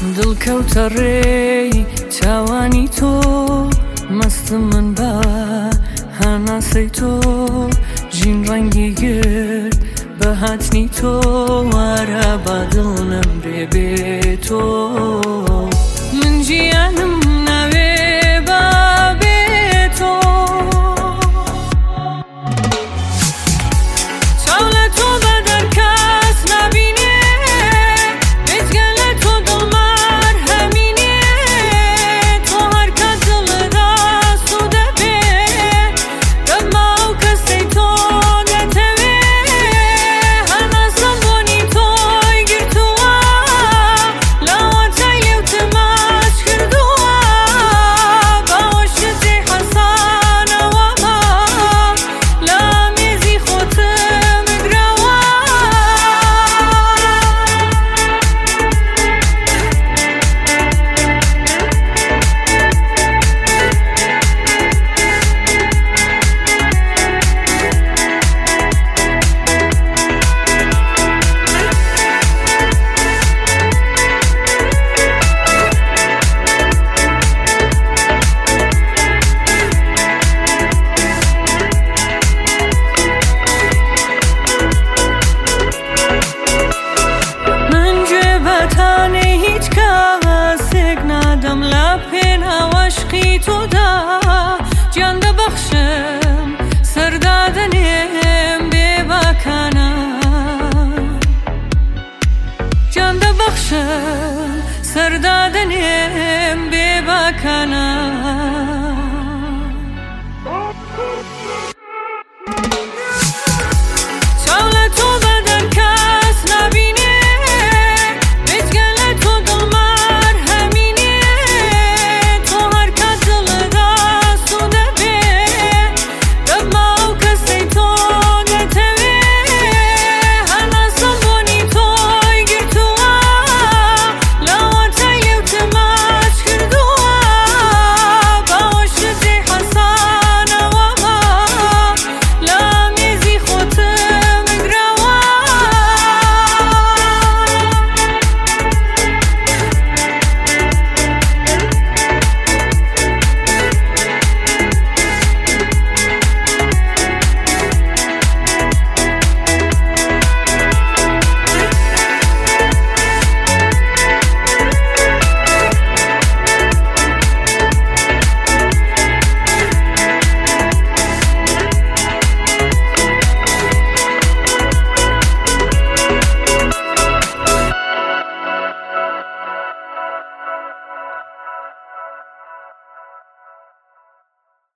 دڵکەوتە ڕێی چاوانی تۆ مەستم من بە هەناسەی تۆ ژین ڕەنگی گرت بە هاتنی تۆ وارە با دڵ نەمرێ بێ تۆ من ژیانم ناوێ با بێ تۆ چاو لە تۆ بەدەر کەس نابینێ بێجگە لە تۆ دڵمار هەمینێ تۆ هەر کات دڵدا سوودە بێ دەما و کەسەی تۆ دەتەوێ هەناسەم بۆنی تۆی گرتووە لاوەتای لێو تماچ کردووە باوەشتی حەسانەوەمە لە مێزی خۆتم گراوە من گوێ بەتانەی هیچ کەسێک نادەم لە پێناوەشقی تۆدا گیان دەبەخشم سەردادەنێم بێباکانە گیان دەبەخشم